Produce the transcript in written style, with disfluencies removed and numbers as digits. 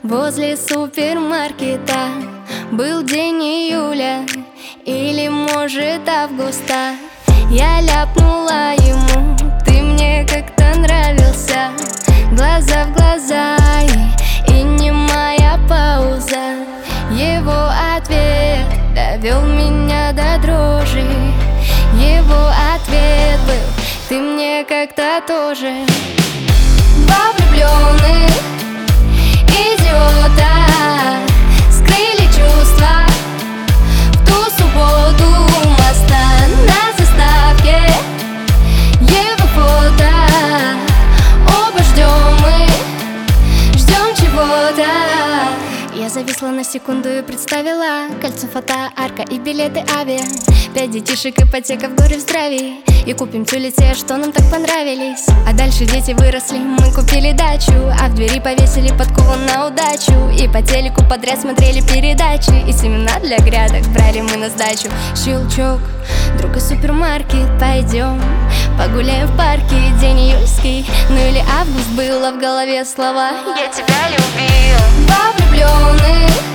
возле супермаркета. Был день июля или, может, августа. Я ляпнула ему: ты мне как-то нравился. Глаза в глаза и немая пауза. Его ответ довел меня до дрожи. Его ответ был: ты мне как-то тоже. Два влюбленных идиота скрыли чувства в ту субботу у моста. На заставке его фото. Оба ждем чего-то. Я зависла на секунду и представила кольцо, фото, арка и билеты авиа. 5 детишек, ипотека в горе, в здравии. И купим тюли те, что нам так понравились. А дальше дети выросли, мы купили дачу. А в двери повесили подкову на удачу. И по телеку подряд смотрели передачи. И семена для грядок брали мы на сдачу. Щелчок, друг из супермаркет. Пойдем погуляем в парке. День июльский, ну или август. Было в голове слова: я тебя любил. Два влюбленных